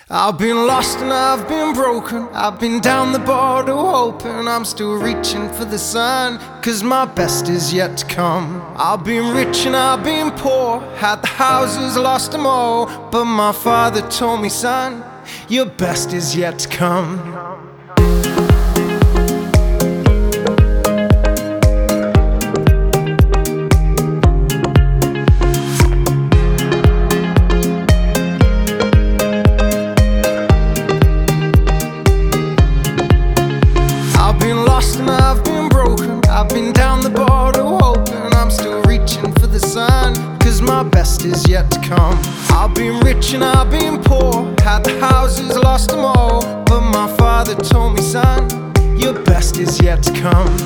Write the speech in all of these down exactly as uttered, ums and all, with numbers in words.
I've been lost and I've been broken. I've been down the border hoping. I'm still reaching for the sun, cause my best is yet to come. I've been rich and I've been poor, had the houses, lost them all. But my father told me, son, your best is yet to come. I've been down the border hoping. I'm still reaching for the sun, cause my best is yet to come. I've been rich and I've been poor, had the houses, lost them all. But my father told me, son, your best is yet to come.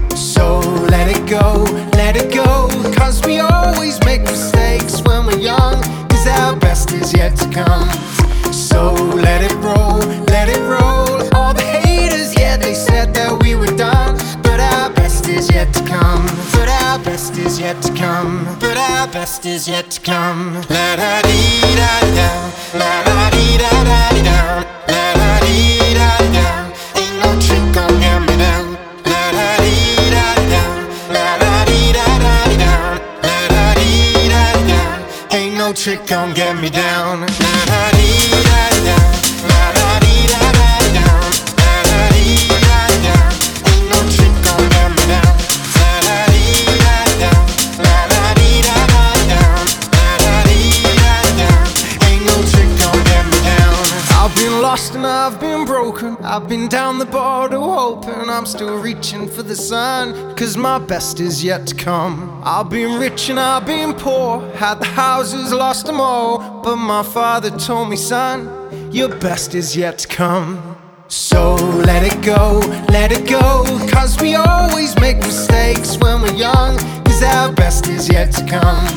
So let it go, let it go, cause we always make mistakes when we're young, cause our best is yet to come. So let it roll, let it roll. All the haters, yeah, they said that we were done, but our best is yet to come. But our best is yet to come. But our best is yet to come. La da dee da da, la da dee da da dee da, la da dee da da. Ain't no trick gon' get me down. La da dee da da, la da dee da da dee da, la da dee da da. Ain't no trick gon' get me down. La da dee da da, la da dee da da dee da, la da dee da da. Ain't no trick gon' get me down. La da dee da da, la da dee da da da, la da dee da da. Ain't no trick gon' get me down. I've been lost and I've been broken. I've been down the border hoping. I'm still reaching for the sun, cause my best is yet to come. I've been rich and I've been poor, had the houses, lost them all. But my father told me, son, your best is yet to come. So let it go, let it go, cause we always make mistakes when we're young, cause our best is yet to come.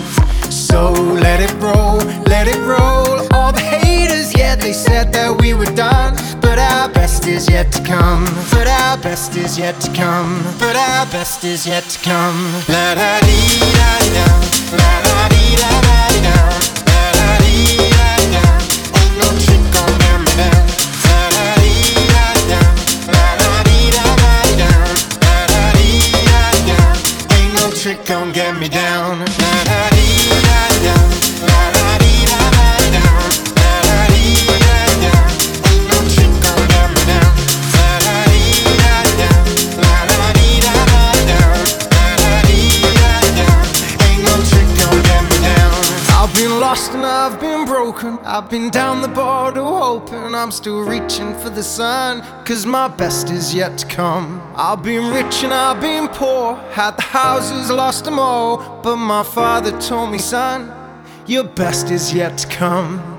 So let it roll, let it roll. All the haters, yeah, they said that we were done, but our best is yet to come. But our best is yet to come. But our best is yet to come. La da dee da da, la da dee da da dee da, la da dee da da. Ain't no trick gon' get me down. La da dee da da, la da dee da da dee da, la da dee da da. Ain't no trick gon' get me down. La da dee da da, la da dee da da dee da, la da dee da da. Ain't no trick gon' get me down. La da dee da da, la da dee da da dee da, la da dee da da. Ain't no trick gon' get me down. I've been lost and I've been broken. I've been down the border hoping. I'm still reaching for the sun, cause my best is yet to come. I've been rich and I've been poor, had the houses, lost them all. But my father told me, son, your best is yet to come.